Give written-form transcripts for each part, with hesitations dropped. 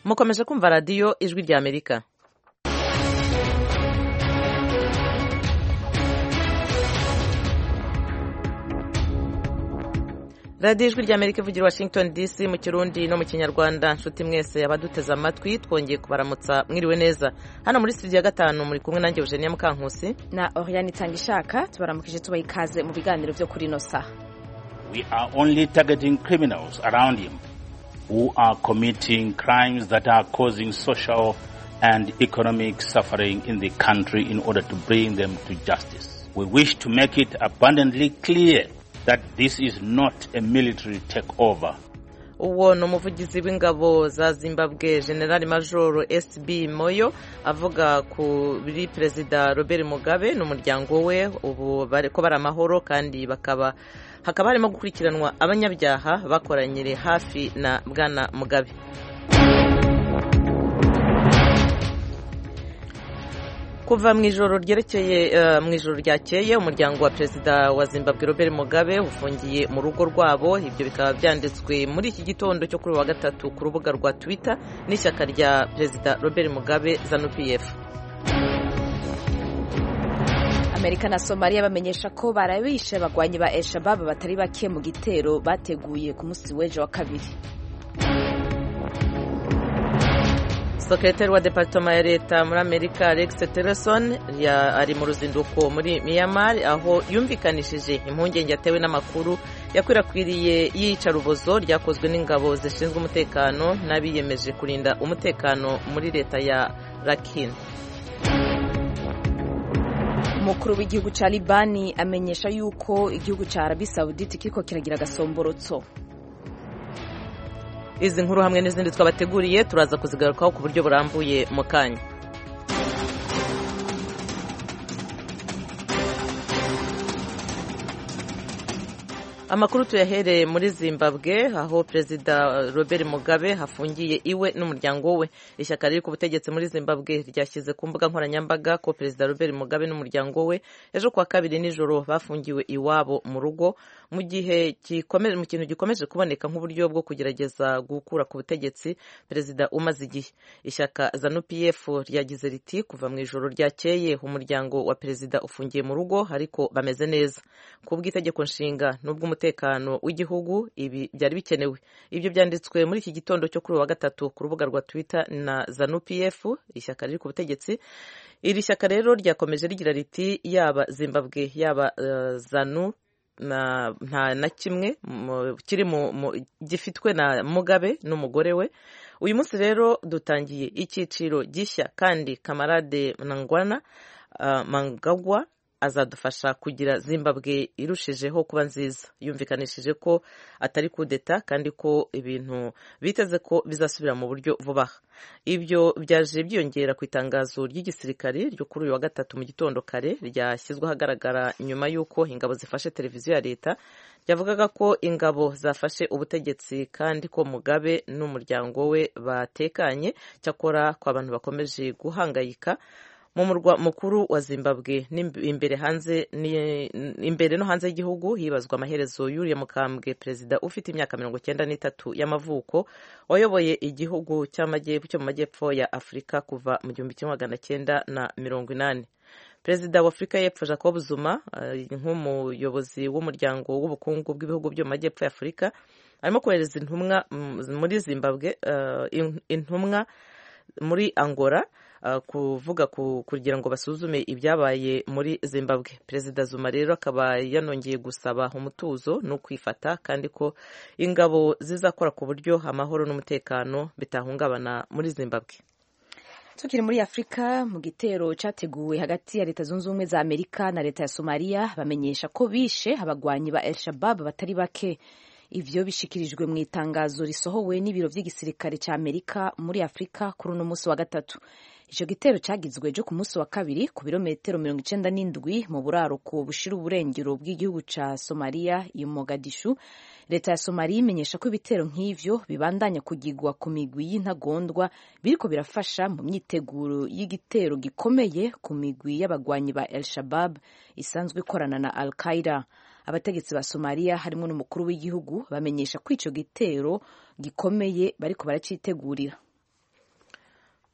mukomeje kumva radiyo ijwi rya Amerika. radiyo ijwi rya Amerika ivugira Washington DC mu Kirundi no mu Kinyarwanda. Nshuti mwese abaduteze amatwi, twongeye kubaramutsa mwiriwe neza. Hano muri studio ya 5 muri kumwe nanjye Eugenia Mukankusi na Oriane Tangishaka. Tubaramukije tubaha ikaze mu biganiro byo kuri no saha. We are only targeting criminals around him who are committing crimes that are causing social and economic suffering in the country in order to bring them to justice. We wish to make it abundantly clear that this is not a military takeover. Uwo ni umuvugizi w'ingabo za Zimbabwe General Major SB Moyo avuga kuri Perezida Robert Mugabe n'umuryango we ubu bariko bari amahoro kandi hakaba harimo gukurikiranwa abanyabyaha bakoranyire hafi na Bwana Mugabe. Kuva mu ijoro ryakeye umuryango wa Perezida wa Zimbabwe Robert Mugabe ufungiye mu rugo rwabo. Ibyo bikaba byanditswe muri iki gitondo cyo kuri wa gatatu ku rubuga rwa Twitter n'ishyaka rya Perezida Robert Mugabe ZANU-PF. Amerika na Somalia bamenyesha ko barabishe abagwanyi ba El-Shabaab batari bake mu gitero bateguye ku munsi w'ejo wa kabiri. Sekretari wa Departema ya Leta muri Amerika Rex Tillerson ari mu ruzinduko muri Myanmar aho yumvikanishije impungenge yatewe n'amakuru yakwirakwiriye y'iyicarubozo ryakozwe n'ingabo zishinzwe umutekano n'abiyemeje kurinda umutekano muri leta ya Rakhine. Umukuru w'igihugu ca Libani amenyesha yuko igihugu ca Arabia Saudite kiriko kiragira agasomborotso. Izi nkuru hamwe n'izindi twabateguriye turaza kuzigarukaho ku buryo burambuye mu kanya. Amakuru tuyahereye muri Zimbabwe aho Perezida Robert Mugabe hafungiye iwe n'umuryango we. Ishyaka riri ku butegetsi muri Zimbabwe ryashyize ku mbuga nkoranyambaga ko Perezida Robert Mugabe n'umuryango we ejo kuwa kabiri nijoro bafungiwe iwabo mu rugo mu kintu gikomeje kuboneka nk'uburyo bwo kugerageza gukura ku butegetsi perezida umaze igihe. Ishyaka ZANU-PF ryagize riti kuva mu ijoro ryakeye umuryango wa perezida ufungiye mu rugo ariko bameze neza kubw'itegeko nshinga n'ubw'umutekano w'igihugu. Ibi byari bikenewe. Ibyo byanditswe muri iki gitondo cyo kuri wa gatatu ku rubuga rwa Twitter na ZANU-PF, ishyaka riri ku butegetsi. Iri shyaka rero ryakomeje rigira riti yaba Zimbabwe yaba ZANU nta na kimwe kiri gifitwe na Mugabe n'umugore we. Uyu munsi rero dutangiye icyiciro gishya kandi Kamarade Mnangagwa azadufasha kugira Zimbabwe irushijeho kuba nziza. Yumvikanishije ko atari kudeta kandi ko ibintu biteze ko bizasubira mu buryo vuba. Ibyo byaje byiyongera ku itangazo ry'igisirikare ryo kuri uyu wa gatatu mu gitondo kare ryashyizwe ahagaragara nyuma y'uko ingabo zifashe televiziyo ya leta ryavugaga ko ingabo zafashe ubutegetsi kandi ko Mugabe n'umuryango we batekanye. Cyakora ko abantu bakomeje guhangayika mu murwa mukuru wa Zimbabwe imbere no hanze y'igihugu hibazwa amaherezo y'uriya mukambwe perezida ufite imyaka 93 y'amavuko wayoboye igihugu cyo mu majyepfo ya Afurika kuva mu 1980. Perezida wa Afurika y'Epfo Jacob Zuma nk'umuyobozi w'umuryango w'ubukungu bw'ibihugu byo mu majyepfo ya Afurika arimo kohereza intumwa muri Zimbabwe, intumwa muri Angola kugira ngo basuzume ibyabaye muri Zimbabwe. Perezida Zuma rero akaba yanongeye gusaba umutuzo no kwifata kandi ko ingabo zizakora ku buryo amahoro n'umutekano bitahungabana muri Zimbabwe. Tukiri muri Afrika, mu gitero cyateguwe hagati ya Leta Zunze Ubumwe za Amerika na Leta ya Somalia bamenyesha ko bishe abagwanyi ba El-Shabaab batari bake. Ivyo bishikirijwe mu itangazo risohowe n'ibiro vy'igisirikare ca Amerika muri Afrika kuri uno munsi wa gatatu. Ico gitero cagizwe ejo ku munsi wa kabiri ku birometero 97 mu buraruko bushira uburengero bw'igihugu ca Somalia i Mogadishu. Leta ya Somalia imenyesha ko ibitero nk'ivyo bibandanya kugigwa ku migwi y'intagondwa biriko birafasha mu myiteguro y'igitero gikomeye ku migwi y'abagwanyi ba El-Shabaab isanzwe ikorana na Al-Qaeda. Abategetsi ba Somalia harimo n'umukuru w'igihugu bamenyesha ko ico gitero gikomeye bariko baracitegurira.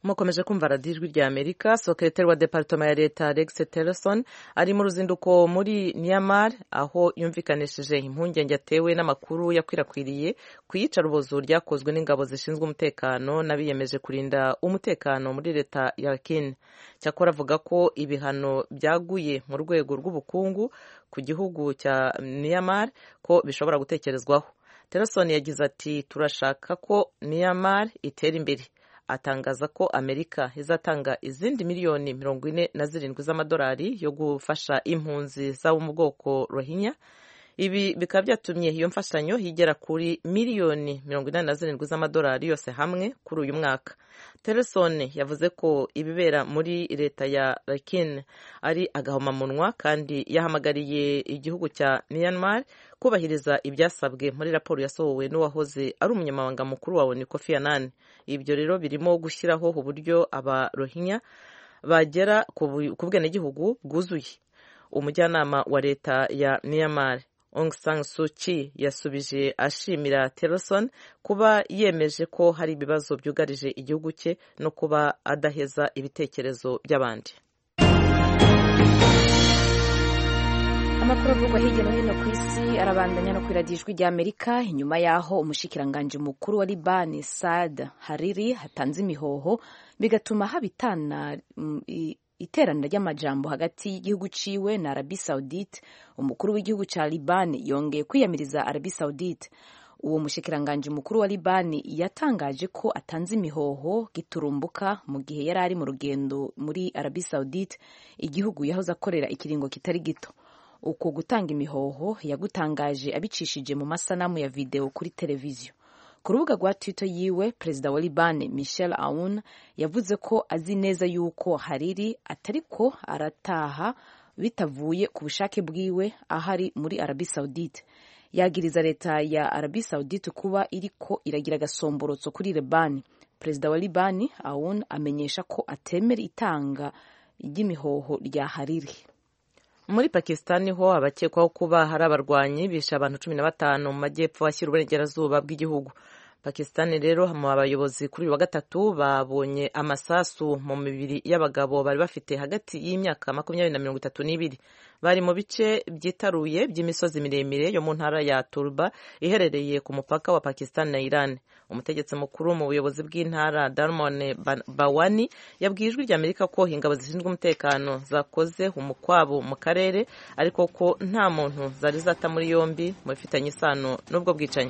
mukomeje kumva radiyo ijwi rya Amerika. Sekretari wa Departoma ya Leta Rex Tillerson ari mu ruzinduko muri Myanmar aho yumvikanishije impungenge atewe n'amakuru yakwirakwiriye ku iyicarubozo ryakozwe n'ingabo zishinzwe umutekano n'abiyemeje kurinda umutekano muri leta ya Rakhine. Cyakora avuga ko ibihano byaguye mu rwego rw'ubukungu ku gihugu cya Myanmar ko bishobora gutekerezwaho. Tillerson yagize ati turashaka ko Myanmar itera imbere. Atangaza ko Amerika izatanga izindi miliyoni 47 z'amadolari yo gufasha impunzi z'abo mu bwoko Rohingya. Ibi bikaba byatumye iyo mfashanyo higera kuri miliyoni 47 z'amadolari yose hamwe kuri uyu mwaka. Tillerson yavuze ko ibibera muri leta ya Rakhine ari agahomamunwa kandi yahamagariye igihugu cya Myanmar kubahiriza ibyasabwe muri raporo yasohowe n'uwahoze ari umunyamabanga mukuru wa ONU Kofi Annan. Ibyo rero birimo gushyiraho uburyo aba Rohingya bagera ku bwenegihugu bwuzuye. Umujyanama wa leta ya Myanmar Aung San Suu Kyi yasubije ashimira Tillerson kuba yemeje ko hari ibibazo byugarije igihugu cye no kuba adaheza ibitekerezo by'abandi. Amakuru avugwa hirya no hino ku isi arabandanya no kwiradiyo ijwi rya Amerika inyuma yaho umushikiranganje mukuru wa Liban Saad Hariri hatanze imihoho bigatuma habitana iteraniro ry'amajambo hagati y'igihugu ciwe na Arabie Saoudite. Umukuru w'igihugu ca Liban yongeye kwiyamiriza Arabie Saoudite. Uwo mushikiranganje mukuru wa Liban yatangaje ko atanze imihoho giturumbuka mu gihe yari ari mu rugendo muri Arabie Saoudite, igihugu yahoze akorera ikiringo kitari gito. Uko gutanga imihoho yagutangaje abicishije mu masanamu ya video kuri televiziyo. Ku rubuga rwa Twitter yiwe, perezida wa Liban Michel Aoun yavuze ko azi neza yuko Hariri atariko arataha bitavuye ku bushake bwiwe ahari muri Arabie Saoudite. Yagiriza leta ya Arabie Saoudite kuba iriko iragira gasomborotso kuri Liban. Perezida wa Liban Aoun amenyesha ko atemera itanga ry'imihoho rya Hariri. Muri Pakistan ho abakekwaho kuba hari abarwanyi bishe abantu 15 mu majyepfo ashyira uburengerazuba bw'igihugu. Pakistan rero mu abayobozi kuri wa gatatu babonye amasasu mu mibiri y'abagabo bari bafite hagati y'imyaka 20 na 32. Bari mu bice byitaruye by'imisozi miremire yo mu ntara ya Turba iherereye ku mupaka wa Pakistan na Iran. Umutegetsi mukuru mu buyobozi bw'intara Darmon Bawani yabwiye ijwi rya Amerika ko ingabo zishinzwe umutekano zakoze umukwabo mu karere ariko ko nta muntu zari zata muri yombi mu bifitanye isano n'ubwo bwicanyi.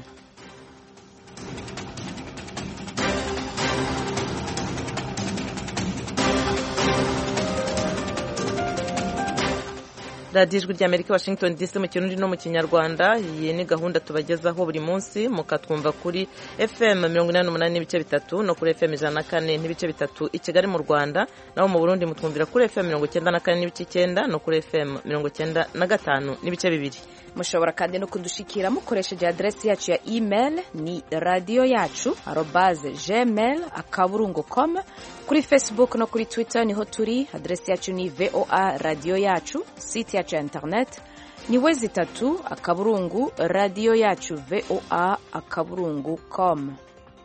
radiyo ijwi rya Amerika Washington DC mu Kirundi no mu Kinyarwanda. Iyi ni gahunda tubagezaho buri munsi, mukatwumva kuri FM 88.3 no kuri FM 104.3 i Kigali mu Rwanda, naho mu Burundi mutwumvira kuri FM 94.9 no kuri FM 95.2. Mushobora kandi no kudushikira mukoresheje adresi yacu ya email ni radioyacu@gmail.com. Kuri Facebook no kuri Twitter niho turi, adresi yacu ni VOA Radio Yacu. Site yacu ya internet ni www.radioyacu.voa.com.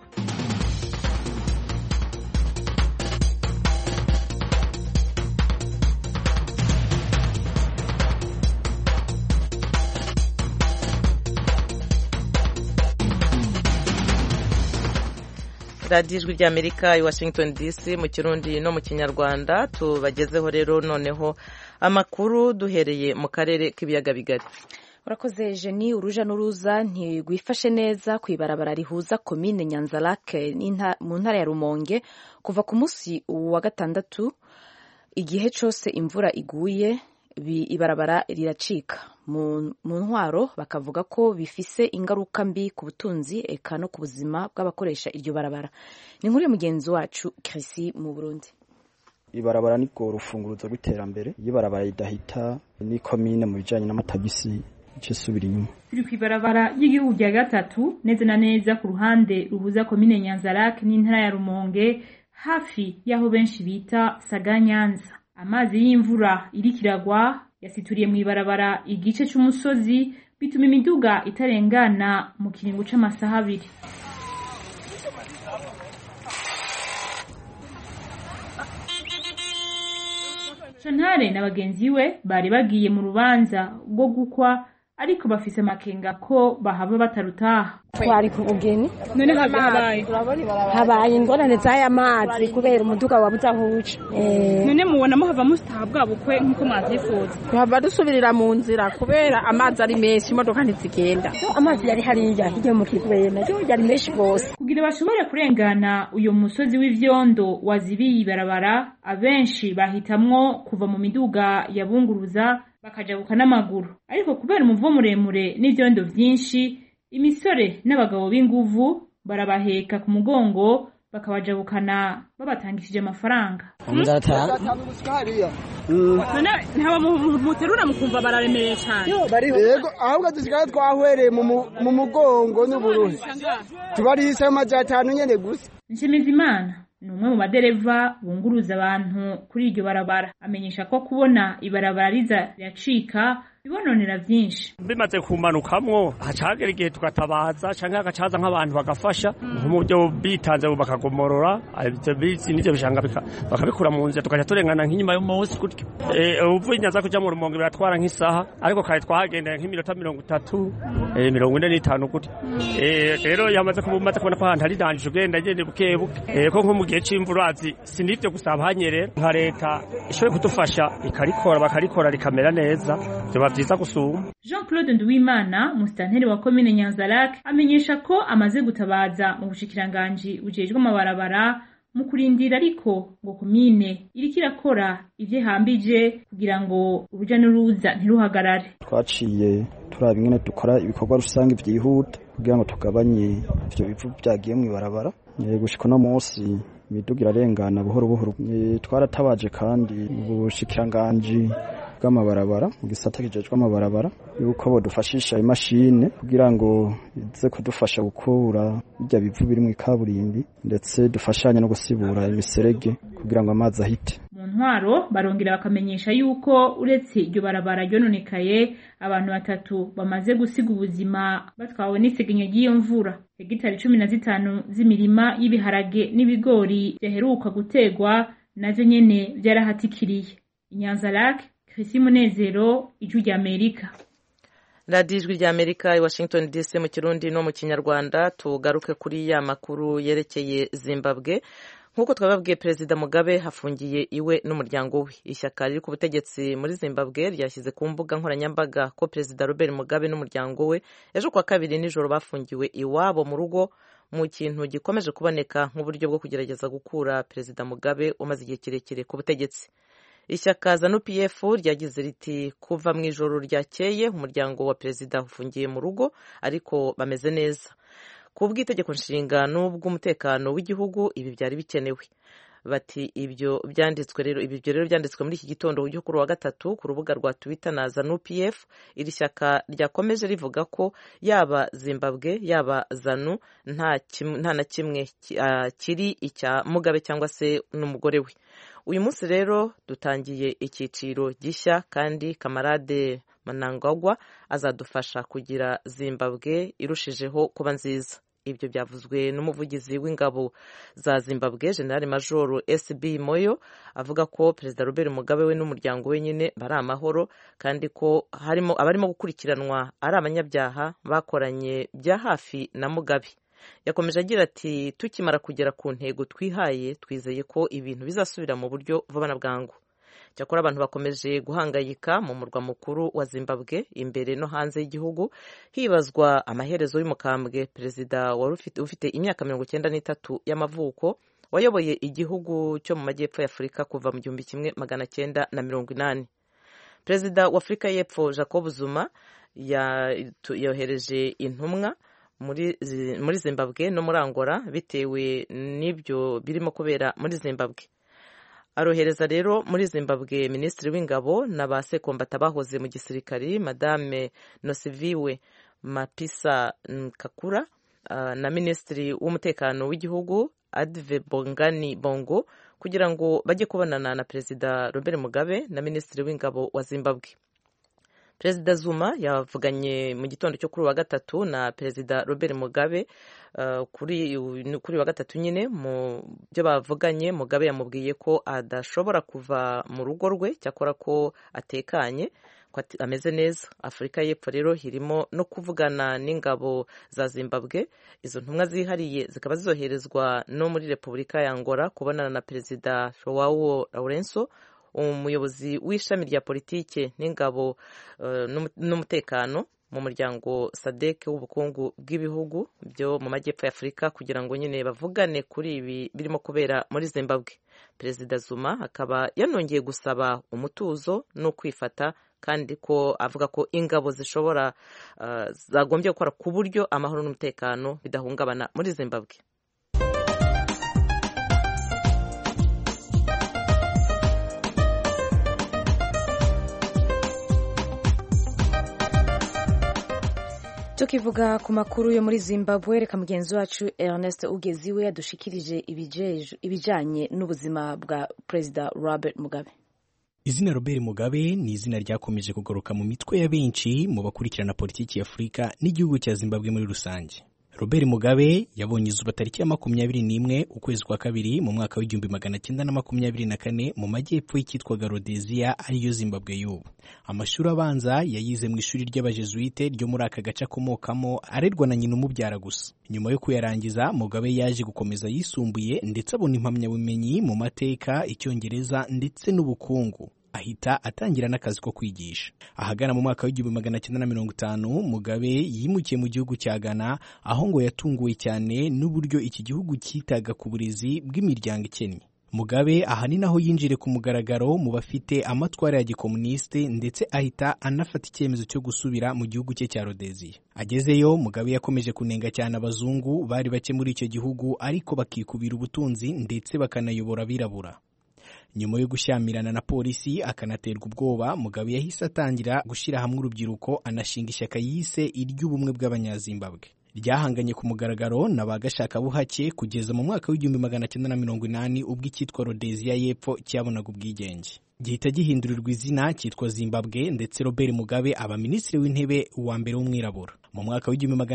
radiyo ijwi rya Amerika i Washington DC mu Kirundi no mu Kinyarwanda. Tubagezeho rero noneho amakuru duhereye mu karere k'ibiyaga bigari. Urakoze Jenny. Uruja n'uruza ntigwifashe neza ku ibarabara rihuza komine Nyanzarake mu ntara ya Rumonge kuva ku munsi wa gatandatu. Igihe cyose imvura iguye ibarabara riracika. Mu ntwaro bakavuga ko bifise ingaruka mbi ku butunzi eka no ku buzima bw'abakoresha iryo barabara. Ni inkuru ya mugenzi wacu Chrissy mu Burundi. Ibarabara niko rufunguruzo rw'iterambere. Iyo barabara idahita ni komine mu bijanye n'amatagisi cisubira inyuma. Turi kwibarabara y'igihugu rya gatatu neza na neza ku ruhande ruhuza komine Nyanzarake n'intara ya Rumonge, hafi yaho benshi bita Saganyanza. Amazi y'imvura irikiragwa yasituriye mu ibarabara igice cy'umusozi, bituma imiduga itarengana mu kiringo c'amasaha 2. Shantare na bagenzi we bari bagiye mu rubanza rwo gukwa ariko bafise amakenga ko bahava batarutaha. Twari ku bugeni none habaye ingorane z'aya mazi kubera umuduga wabuze aho uca. None mubona muhava mustahabwa bukwe nkuko mwavyifuza? Tuhava dusubirira mu nzira kubera amazi ari menshi, imodoka ntizigenda. Amazi yari hariya hirya mu Kigwena yari menshi gose. Kugira bashobore kurengana uyo musozi w'ivyondo wazibiye ibarabara, abenshi bahitamwo kuva mu miduga yabunguruza bakajabuka n'amaguru. Ariko kubera umuvo muremure n'ivyondo vyinshi, imisore n'abagabo b'inguvu barabaheka ku mugongo bakabajabukana babatangishije amafaranga. None ntaba muterura mukumva bararemereye cyane. Yego ahubwo dusigaye twahwereye mu mugongo n'uburuhi. Tubarihise amajana 5 nyene gusa. Nshimizimana ni umwe mu badereva bunguruza abantu kuri iryo barabara. Amenyesha ko kubona ibarabara riza riracika bibononera vyinshi. Bimaze kumanukamwo hacagera igihe tukatabaza canke hagacaza nk'abantu bagafasha mu byo bitanze bakagomorora ivyo bizi n'ivyo bishanga bakabikura mu nzira tukaja turengana nk'inyuma yo munsi gutyo. Uvuye Nyanza kuja mu Rumonge biratwara nk'isaha ariko kare twahagendera nk'iminota 30 45 gutyo. Rero yamaze kubona ko ahantu hari danjije ugenda gende bukebuke ko nko mu gihe c'imvura sinivyo gusaba hanyerera nka leta ishoboye kudufasha bakarikora rikamera neza. Jean-Claude Nduwimana, musitanteri wa komine Nyanza-Lac, amenyesha ko amaze gutabaza mu bushikiranganji bujejwe amabarabara mu kurindira ariko ngo komine iriko irakora ivyo hambije kugira ngo uruja n'uruza ntiruhagarare. Twaciye turaba ingene dukora ibikorwa rusange vyihuta kugira ngo tugabanye ivyo bivu vyagiye mu ibarabara. Gushika no munsi imiduga irarengana buhoro buhoro. Twaratabaje kandi ubushikiranganji bw'amabarabara mu gisata kijejwe amabarabara yuko bodufashisha imashine kugira ngo ize kudufasha gukura bijya bivu biri mu ikaburimbi ndetse dufashanye no gusibura imiserege kugira ngo amazi ahite. Mu ntwaro barongera bakamenyesha yuko uretse iryo barabara ryononekaye abantu 3 bamaze gusiga ubuzima batwawe n'isegenyo ry'iyo mvura. Hegitari 15 z'imirima y'ibiharage n'ibigori byaheruka gutegwa navyo nyene byarahatikiriye. Nyanza-Lac, Chrissy Munezero, Ijwi ry'Amerika. Radio Ijwi ry'Amerika i Washington DC mu Kirundi no mu Kinyarwanda. Tugaruke kuri ya makuru yerekeye Zimbabwe. Nkuko twababwiye Perezida Mugabe hafungiye iwe n'umuryango we. Ishyaka riri ku butegetsi muri Zimbabwe ryashyize ku mbuga nkoranyambaga ko Perezida Robert Mugabe n'umuryango we ejo kwa kabiri nijoro bafungiwe iwabo mu rugo mu kintu gikomeje kuboneka nk'uburyo bwo kugerageza gukura Perezida Mugabe umaze igihe kirekire ku butegetsi. Ishyaka ZANU-PF ryagize riti kuva mu ijoro ryakeye umuryango wa perezida ufungiye mu rugo ariko bameze neza. Ku bw'itegeko nshinga n'ubw'umutekano w'igihugu ibi byari bikenewe. Bati ibyo rero byanditswe muri iki gitondo cyo kuri wa gatatu ku rubuga rwa Twitter na ZANU-PF. Iri shyaka ryakomeje rivuga ko yaba Zimbabwe yaba ZANU nta na kimwe kiri icya Mugabe cyangwa se n'umugore we. Uyu munsi rero dutangiye icyiciro gishya kandi Kamarade Mnangagwa azadufasha kugira Zimbabwe irushijeho kuba nziza. Ibyo byavuzwe n'umuvugizi w'ingabo za Zimbabwe General Major SB Moyo avuga ko Perezida Robert Mugabe we n'umuryango we nyine bari amahoro kandi ko abarimo gukurikiranwa ari abanyabyaha bakoranye bya hafi na Mugabe. Yakomeje agira ati tukimara kugera ku ntego twihaye twizeye ko ibintu bizasubira mu buryo vuba na bwangu. Cyakora abantu bakomeje guhangayika mu murwa mukuru wa Zimbabwe imbere no hanze y'igihugu hibazwa amaherezo y'umukambwe perezida wari ufite imyaka 93 y'amavuko wayoboye igihugu cyo mu majyepfo ya Afurika kuva mu 1980. Perezida wa Afurika y'Epfo Jacob Zuma yohereje intumwa muri Zimbabwe no muri Angola bitewe n'ibyo birimo kubera muri Zimbabwe. Arohereza rero muri Zimbabwe Minisitiri w'Ingabo na ba sekombata bahoze mu gisirikari Madame Nosiviwe Mapisa Nkakura na Minisitiri w'Umutekano w'igihugu Adve Bongani Bongo kugira ngo bajye kubonana na Perezida Robert Mugabe na Minisitiri w'Ingabo wa Zimbabwe. Perezida Zuma yavuganye mu gitondo cyo kuri wa gatatu na Perezida Robert Mugabe kuri wa gatatu nyine mu byo bavuganye. Mugabe yamubwiye ko adashobora kuva mu rugo rwe, cyakora ko atekanye, ko ameze neza. Afurika y'Epfo rero irimo no kuvugana n'ingabo za Zimbabwe. Izo ntumwa zihariye zikaba zizoherezwa no muri Repubulika ya Angola kubonana na Perezida Joao Lourenço, umuyobozi w'ishami rya politike n'ingabo n'umutekano mu muryango SADC w'ubukungu bw'ibihugu byo mu majyepfo ya Afurika, kugira ngo nyine bavugane kuri ibi birimo kubera muri Zimbabwe. Perezida Zuma akaba yanongeye gusaba umutuzo no kwifata, kandi ko avuga ko ingabo zishobora zagombye gukora ku buryo amahoro n'umutekano bidahungabana muri Zimbabwe. Tukivuga ku makuru yo muri Zimbabwe, reka mugenzi wacu Ernest Ugeziwe yadushikirije ibijanye n'ubuzima bwa Perezida Robert Mugabe. Izina Robert Mugabe ni izina ryakomeje kugaruka mu mitwe ya benshi mu bakurikirana politiki ya Afurika n'igihugu cya Zimbabwe muri rusange. Robert Mugabe yabonye izuba tariki ya 21 ukwezi kwa kabiri mu mwaka w'1924 mu majyepfo y'ikitwaga Rhodesia, ariyo Zimbabwe y'ubu. Amashuri abanza yayize mu ishuri ry'abajesuite ryo muri aka gace akomokamo, arerwa na nyina umubyara gusa. Nyuma yo kuyarangiza, Mugabe yaje gukomeza yisumbuye ndetse abona impamyabumenyi mu mateka, icyongereza ndetse n'ubukungu. Ahita atangira n'akazi ko kwigisha. Ahagana mu mwaka w'1950 Mugabe yimukiye mu gihugu cya Ghana, aho ngo yatunguwe cyane n'uburyo iki gihugu cyitaga ku burezi bw'imiryango ikennye. Mugabe ahanini aho yinjire ku mugaragaro mu bafite amatwara ya gikomuniste, ndetse ahita anafata icyemezo cyo gusubira mu gihugu cye cya Rhodesia. Agezeyo, Mugabe yakomeje kunenga cyane abazungu bari bake muri icyo gihugu, ariko bakikubira ubutunzi ndetse bakanayobora abirabura. Nyuma yo gushyamirana na polisi akanaterwa ubwoba, Mugabe yahise atangira gushyira hamwe urubyiruko, anashinga ishyaka yise iry'ubumwe bw'abanyazimbabwe. Ryahanganye ku mugaragaro na bagashakabuhake kugeza mu mwaka w'1980 ubwo icyitwa Rhodesia y'Epfo cyabonaga ubwigenge. Gihita gihindurirwa izina cyitwa Zimbabwe, ndetse Robert Mugabe aba minisitiri w'intebe wa mbere w'umwirabura. Mu mwaka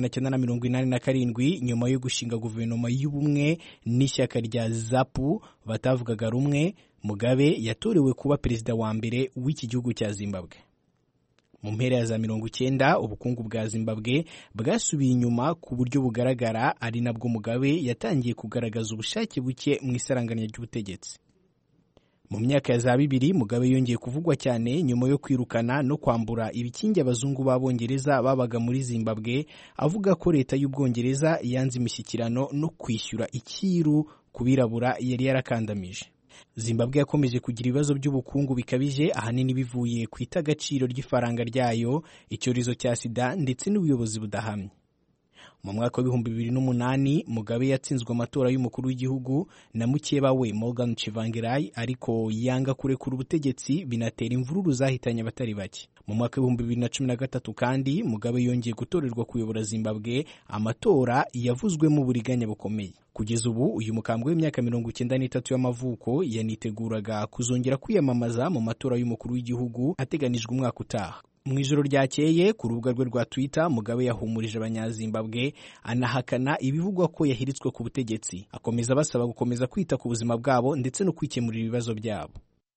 w'1987 nyuma yo gushinga guverinoma y'ubumwe n'ishyaka rya ZAPU batavugaga rumwe, Mugabe yatorewe kuba perezida wa mbere w'iki gihugu cya Zimbabwe. Mu mpera ya za 90 ubukungu bwa Zimbabwe bwasubiye inyuma ku buryo bugaragara, ari nabwo Mugabe yatangiye kugaragaza ubushake buke mu isaranganya ry'ubutegetsi. Mu myaka ya za 2000 Mugabe yongeye kuvugwa cyane nyuma yo kwirukana no kwambura ibikingi abazungu b'Abongereza babaga muri Zimbabwe, avuga ko leta y'Ubwongereza yanze imishyikirano no kwishyura ikiru ku birabura yari yarakandamije. Zimbabwe yakomeje kugira ibibazo by'ubukungu bikabije, ahanini bivuye ku itagaciro ry'ifaranga ryayo, icyorezo cya sida ndetse n'ubuyobozi budahamye. Mu mwaka wa 2008 Mugabe yatsinzwe amatora y'umukuru w'igihugu na mukeba we Morgan Tsvangirai, ariko yanga kurekura ubutegetsi, binatera imvururu zahitanye abatari bake. Mu mwaka wa 2013 kandi Mugabe yongeye gutorerwa kuyobora Zimbabwe, amatora yavuzwemo uburiganya bukomeye. Kugeza ubu uyu mukambwe w'imyaka 93 y'amavuko yaniteguraga kuzongera kwiyamamaza mu matora y'umukuru w'igihugu ateganijwe umwaka utaha. Mu ijoro ryakeye ku rubuga rwe rwa Twitter, Mugabe yahumurije abanyazimbabwe, anahakana ibivugwa ko yahiritswe ku butegetsi. Akomeza basaba gukomeza kwita ku buzima bwabo ndetse no kwikemurira ibibazo byabo.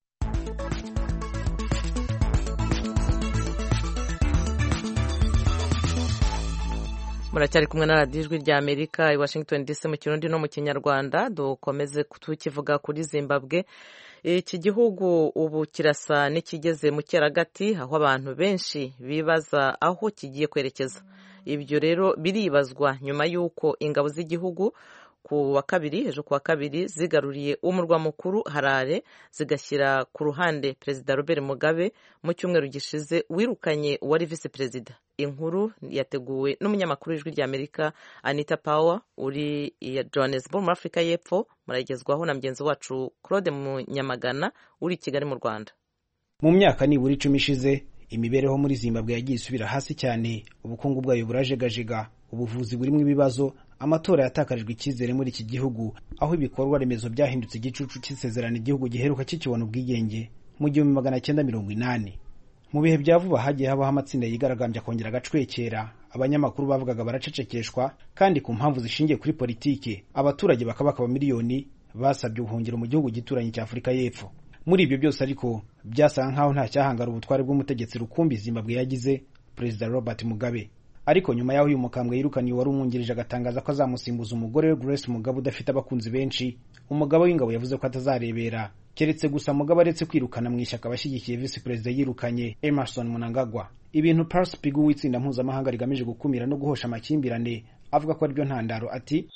Muracyari kumwe na radiyo ijwi rya Amerika i Washington DC mu Kirundi no mu Kinyarwanda. Dukomeze tukivuga kuri Zimbabwe. Iki gihugu ubu kirasa n'ikigeze mu cyeragati, aho abantu benshi bibaza aho kigiye kwerekeza. Ibyo rero biribazwa nyuma y'uko ingabo z'igihugu ejo kuwa kabiri zigaruriye umurwa mukuru Harare, zigashyira ku ruhande Perezida Robert Mugabe mu cyumweru gishize wirukanye uwari visi perezida. Inkuru yateguwe n'umunyamakuru w'ijwi rya Amerika Anita Power uri i Johannesburg muri Afurika y'Epfo, muragezwaho na mugenzi wacu Claude Munyamagana uri i Kigali mu Rwanda. Mu myaka nibura 10 ishize imibereho muri Zimbabwe yagiye isubira hasi cyane, ubukungu bwayo burajegajega, ubuvuzi burimo ibibazo, amatora yatakarijwe icyizere muri iki gihugu, aho ibikorwa remezo byahindutse igicucu cy'isezerano igihugu giheruka kikibona ubwigenge mu 1980. mu bihe bya vuba hagiye habaho amatsinda yigaragambya kongera agacwekera, abanyamakuru bavugaga baracecekeshwa, kandi ku mpamvu zishingiye kuri politike abaturage bakaba miliyoni basabye ubuhungiro mu gihugu gituranye cya Afurika y'Epfo. Muri ibyo byose ariko byasaga nkaho nta cyahangara ubutware bw'umutegetsi rukumbi Zimbabwe yagize Perezida Robert Mugabe. Ariko nyuma yaho uyu mukambwe yirukaniye wari umwungirije agatangaza ko azamusimbuza umugore we Grace Mugabe udafite abakunzi benshi, umugabo w'ingabo yavuze ko atazarebera keretse gusa Mugabe aretse kwirukana mu ishyaka abashyigikiye Vice Perezida yirukanye Emerson Mnangagwa. Ibintu Pulse Pigu w'itsinda mpuzamahanga rigamije gukumira no guhosha amakimbirane avuga ko aribyo ntandaro. Ati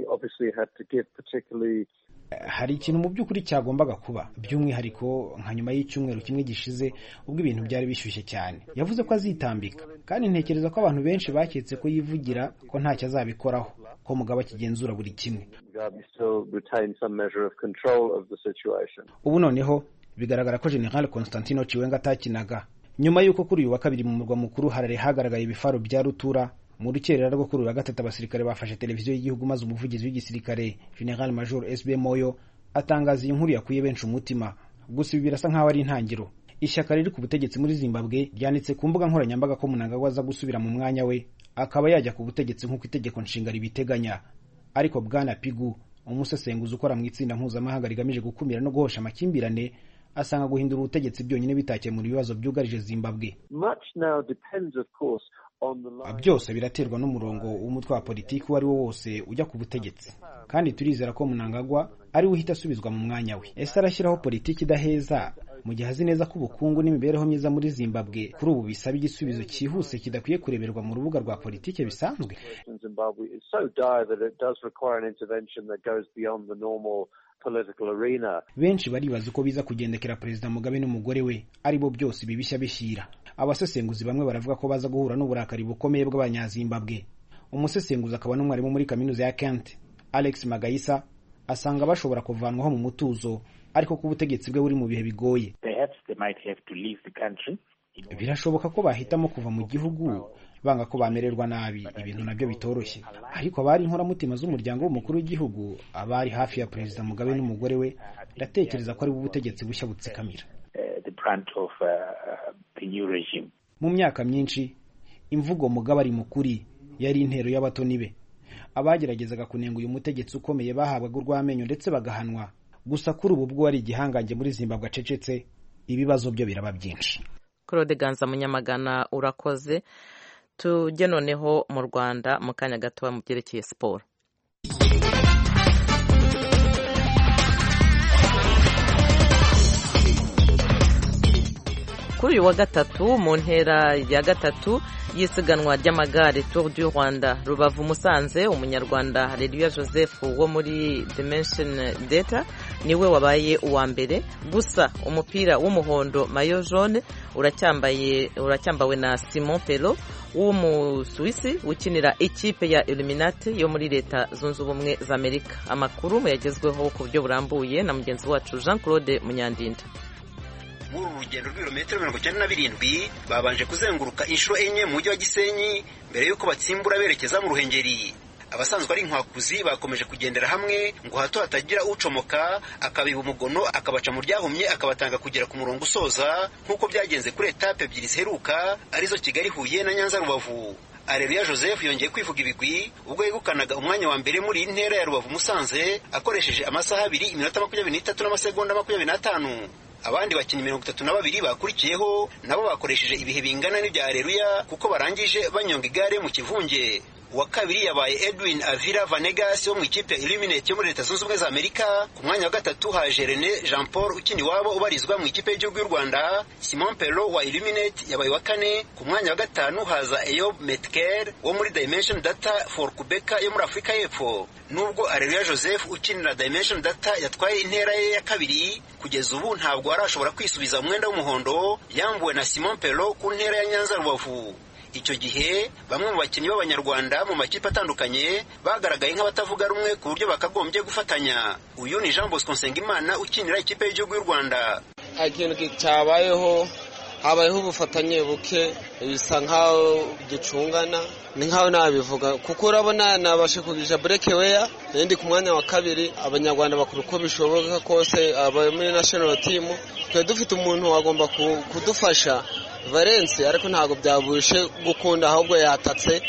hari ikintu mu by'ukuri cyagombaga kuba, by'umwihariko nka nyuma y'icyumweru kimwe gishize ubwo ibintu byari bishyushye cyane. Yavuze ko azitambika, kandi ntekereza ko abantu benshi baketse ko yivugira ko ntacyo azabikoraho, ko Mugabe akigenzura buri kimwe. Ubu noneho bigaragara ko General Constantino Chiwenga atakinaga, nyuma y'uko kuri uyu wa kabiri mu murwa mukuru Harare hagaragaye ibifaro bya rutura. Mu rukerera rwo kuri uyu wa gatatu abasirikare bafashe televiziyo y'igihugu, maze umuvugizi w'igisirikare General Major SB Moyo atangaza iyi nkuru yakuye benshi umutima. Gusa ibi birasa nkaho ari intangiro. Ishyaka riri ku butegetsi muri Zimbabwe ryanditse ku mbuga nkoranyambaga ko Mnangagwa aza gusubira mu mwanya we akaba yajya ku butegetsi nk'uko itegeko nshinga ribiteganya. Ariko Bwana Pigu, umusesenguzi ukora mu itsinda mpuzamahanga rigamije gukumira no guhosha amakimbirane, asanga guhindura ubutegetsi byonyine bitakemura ibibazo byugarije Zimbabwe. Byose biraterwa n'umurongo w'umutwe wa politiki uwo ari wo wose ujya ku butegetsi, kandi turizera ko Mnangagwa ari we uhita asubizwa mu mwanya we. Ese arashyiraho politiki idaheza mu gihe azi neza ko ubukungu n'imibereho myiza muri Zimbabwe kuri ubu bisaba igisubizo cyihuse kidakwiye kureberwa mu rubuga rwa politiki bisanzwe? Benshi baribaza uko biza kugendekera Perezida Mugabe n'umugore we ari bo byose bibishya bishyira. Abasesenguzi bamwe baravuga ko baza guhura n'uburakari bukomeye bw'abanyazimbabwe. Umusesenguzi akaba n'umwarimu muri kaminuza ya Kent, Alex Magayisa, asanga bashobora kuvanwaho mu mutuzo, ariko ko ubutegetsi bwe buri mu bihe bigoye. Birashoboka ko bahitamo kuva mu gihugu banga ko bamererwa nabi, ibintu nabyo bitoroshye. Ariko abari inkoramutima z'umuryango w'umukuru w'igihugu, abari hafi ya Perezida Mugabe n'umugore we, ndatekereza ko ari ubutegetsi bushya butsikamira. Mu myaka myinshi imvugo Mugabe ari mukuri yari intero y'abatoni be. Abageragezaga kunenga uyu mutegetsi ukomeye bahabwaga urw'amenyo ndetse bagahanwa. Gusa kuri ubu bwo ari igihangange muri Zimbabwe acecetse, ibibazo byo biraba byinshi. Claude Ganza Munyamagana, urakoze. Tujye noneho mu Rwanda mu kanya gato mu byerekeye siporo. Kuri uyu wa gatatu mu ntera ya gatatu y'isiganwa ry'amagare Tour du Rwanda Rubavu Musanze, umunyarwanda Haleluya Joseph wo muri Dimension Data niwe wabaye uwa mbere. Gusa umupira w'umuhondo mayo jaune uracyambawe na Simon Pello w'umusuwisi ukinira ikipe ya Illuminati yo muri Leta Zunze Ubumwe za Amerika. Amakuru yagezweho ku buryo burambuye na mugenzi wacu Jean Claude Munyandinda. Muri urugendo rw'ibirometero 97 babanje kuzenguruka inshuro enye mu mujyi wa Gisenyi mbere yuko batsimbura berekeza mu Ruhengeri. Abasanzwe ari inkwakuzi bakomeje kugendera hamwe ngo hato hatagira ucomoka akabiba umugono akabaca mu ryahumye akabatanga kugera ku murongo usoza, nk'uko byagenze kuri etape ebyiri ziheruka arizo Kigali Huye na Nyanza Rubavu. Haleluya Joseph yongeye kwivuga ibigwi ubwo yegukanaga umwanya wa mbere muri intera ya Rubavu Musanze akoresheje amasaha 2 iminota 23 n'amasegonda 25. Abandi bakinnyi 32 bakurikiyeho nabo bakoresheje ibihe bingana n'ibya Haleluya kuko barangije banyonga igare mu kivunge. Uwa kabiri yabaye Edwin Avila Vanegas wo mu ikipe ya Illuminati yo muri Leta Zunze Ubumwe za Amerika. Ku mwanya wa gatatu haje René Jean Paul ukini wabo ubarizwa mu ikipe y'igihugu y'u Rwanda. Simon Pello wa Illuminati yabaye wa kane. Ku mwanya wa gatanu haza Eyob Metker wo muri Dimension Data for Quebec yo muri Afrika y'Epfo. Nubwo Haleluya Joseph ukinira Dimension Data yatwaye intera ye ya kabiri, kugeza ubu ntabwo arashobora kwisubiza umwenda w'umuhondo yambuwe na Simon Pello ku ntera ya Nyanza Rubavu. Icyo gihe bamwe mu bakinnyi b'abanyarwanda mu makipe atandukanye bagaragaye nk'abatavuga rumwe ku buryo bakagombye gufatanya. Uyu ni Jean Bosco Nsengimana ukinira ikipe y'igihugu y'u Rwanda. Ikintu cyabayeho habayeho ubufatanye buke, bisa nkaho ducungana, ni nkaho nabivuga kuko urabona nabashe kugisha breakaway ndi ku mwanya wa kabiri. Abanyarwanda bakuru ko bishoboka kose aba muri national team twe dufite umuntu wagomba kudufasha Valence ariko ntago byabushe gukunda ahubwo yatatse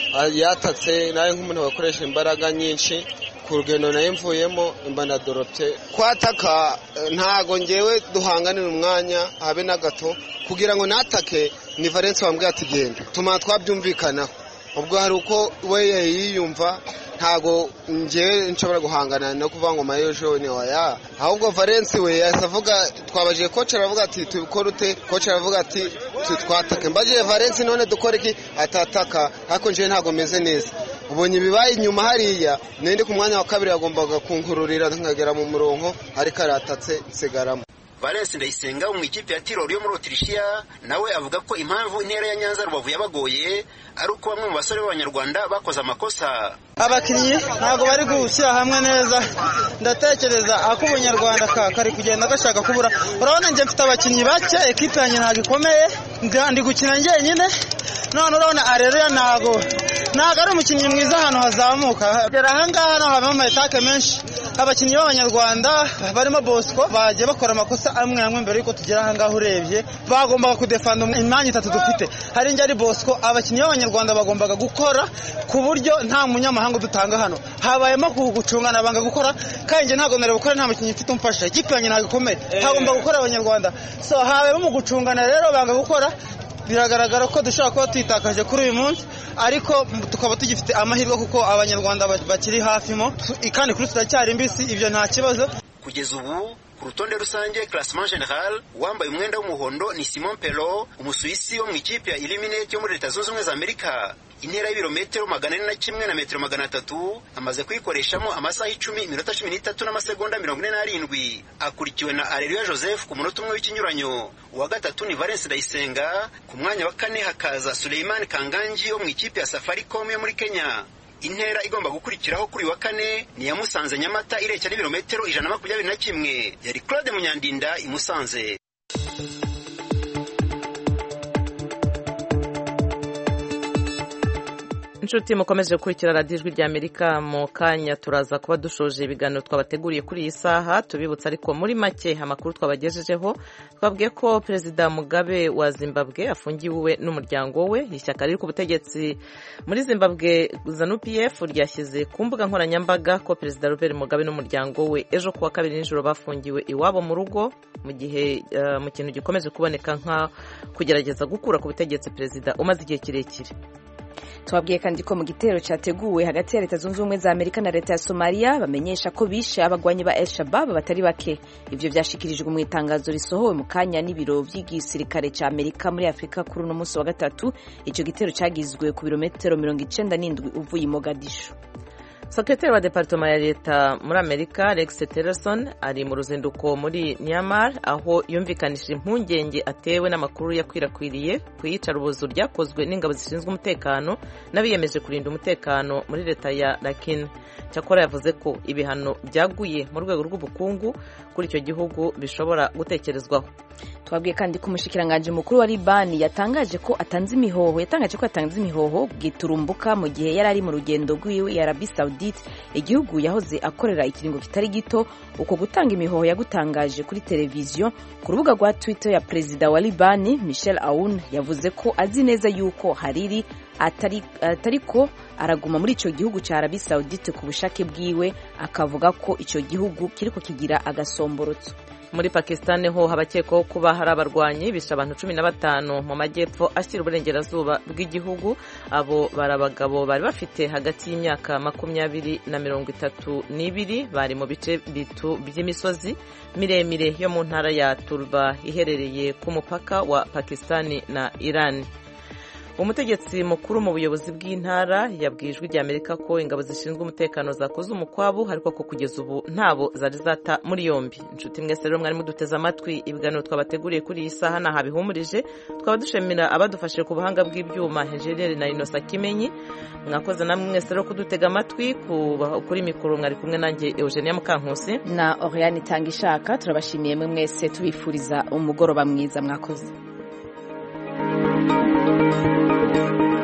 nawe nk'umuntu wakoresha imbaraga nyinshi ku rugendo nayo mvuyemo imbana doropte kwataka ntago ngewe duhanganira umwanya habe na gato kugira ngo natake ni Valence wambwiye ati genda tuma twabyumvikanaho ubwo hari uko we yiyumva ntago ngewe nshobora guhangana no kuvuga ngo mayojo ni waya ahubwo Valence we yasavuga twabajije coach aravuga ati tubikora ute coach aravuga ati twatake mbaje Valence none dukora iki atataka ariko nje ntago meze neza ubonye bibaye inyuma hariya nende ku mwanya wa kabiri yagombaga kunkururira nkagera mu murongo ariko aratatse nsigaramo. Valence Ndayisenga mu ikipe ya Tirol yo muri Autrichia nawe avuga ko impamvu intera ya Nyanza Rubavu yabagoye ari uko bamwe mu basore b'abanyarwanda bakoze amakosa. Abakinnyi ntago bari gushyira hamwe neza ndatekereza ako ubunyarwanda kari kugenda gashaka kubura urabona nje mfite abakinnyi bake ekipe yanjye ntago ikomeye ndi gukina njyenyine none urabona Areruya ntago ari umukinnyi mwiza hano hazamuka gera ahangaha no habamo amatake menshi abakinnyi b'abanyarwanda barimo Bosco bagiye bakora amakosa amwe mbere yuko tugera ahangaha urebye bagombaga kudefanda imyanya 3 dufite hari njye ari Bosco abakinnyi b'abanyarwanda bagombaga gukora ku buryo nta munyamahanga dutanga hano habayemo gucungana banga gukora kandi ntago nare gukora nta mukinnyi mfite umfasha ikipe yanjye ntago ikomeye hagomba gukora abanyarwanda so habayemo gucungana rero banga gukora biragaragara ko dushobora kuba twitakaje kuri uyu munsi ariko tukaba tugifite amahirwe kuko abanyarwanda bakiri hafimo kandi kuri turacyari mbisi ibyo nta kibazo. Kugeza ubu ku rutonde rusange classement general wambaye umwenda w'umuhondo ni Simon Pello umusuwisi wo mu ikipe ya Illuminate yo muri Leta Zunze Ubumwe za Amerika. Intera y'ibirometero 401 na metero 300 amaze kuyikoreshamo amasaha 10 iminota 13 n'amasegonda 47 akurikiwe na Areruya Joseph ku munota umwe w'ikinyuranyo. Uwa gatatu ni Valence Ndayisenga ku mwanya wa kane hakaza Suleiman Kanganji wo mu ikipe ya Safaricom yo muri Kenya. Intera igomba gukurikiraho kuri wa kane ni ya Musanze Nyamata irekera ibirometero 121. Yari Claude Munyandinda i Musanze. Inshuti mukomeje gukurikira radiyo ijwi ry'Amerika mu kanya turaza kuba dushoje ibiganiro twabateguriye kuri iyi saha tubibutsa ariko muri make amakuru twabagejejeho twabwiye ko Perezida Mugabe wa Zimbabwe afungiwe n'umuryango we ishyaka riri ku butegetsi muri Zimbabwe ZANU-PF ryashyize ku mbuga nkoranyambaga ko Perezida Robert Mugabe n'umuryango we ejo kuwa kabiri nijoro bafungiwe iwabo mu rugo mu gihe mu kintu gikomeje kuboneka nka kugerageza gukura ku butegetsi perezida umaze igihe kirekire. Twabwiye kandi ko mu gitero cyateguwe hagati ya Leta Zunze Ubumwe za Amerika na Leta ya Somalia bamenyesha ko bishe abagwanyi ba El-Shabaab batari bake. Ibyo byashikirijwe mu itangazo risohowe mu kanya n'ibiro by'igisirikare cya Amerika muri Afrika kuri uno munsi wa gatatu. Icyo gitero cyagizwe ku birometero 97 uvuye i Mogadishu. Sekretari wa Departema ya Leta muri Amerika Rex Tillerson ari mu ruzinduko muri Myanmar aho yumvikanishije impungenge atewe n'amakuru yakwirakwiriye ku iyicarubozo ryakozwe n'ingabo zishinzwe umutekano n'abiyemeje kurinda umutekano muri leta ya Rakhine. Cyakora yavuze ko ibihano byaguye mu rwego rw'ubukungu kuri icyo gihugu bishobora gutekerezwaho. Twabwiye kandi ko umushikiranganje mukuru wa Liban yatangaje ko atanze imihoho giturumbuka mu gihe yari ari mu rugendo rw'iwe ya Arabie Saoudite igihugu yahoze akorera ikiringo kitari gito. Uko gutanga imihoho yagutangaje kuri televiziyo ku rubuga rwa Twitter ya Perezida wa Liban Michel Aoun yavuze ko azi neza yuko Hariri atariko araguma muri icyo gihugu cya Arabie Saoudite ku bushake bwiwe akavuga ko icyo gihugu kiriko kigira agasomborotso. Muri Pakistan ho habakekwaho kuba hari abarwanyi bishe abantu 15 mu majyepfo ashyira uburengerazuba bw'igihugu. Abo barabagabo bari bafite hagati y'imyaka 20 na 32 bari mu bice by'imisozi miremire yo mu ntara ya Turba iherereye ku mupaka wa Pakistan na Iran. Umutegetsi mukuru mu buyobozi bw'intara yabwijwe rya Amerika ko ingabo zishinzwe umutekano zakoze umukwabu ariko ko kugeza ubu ntabo zari zata muri yombi. Inshuti mwese rero mwari muduteze amatwi ibiganiro twabateguriye kuri iyi saha naha bihumurije. Twaba dushemira abadufashije ku buhanga bw'ibyuma Engineer na Inosa Kimenyi. Mwakoze namwe mwese rero kudutega amatwi kuri mikoro mwari kumwe nanjye Eugenia Mukankusi na Oriane Tangishaka. Turabashimiye mwe mwese tubifuriza umugoroba mwiza. Mwakoze.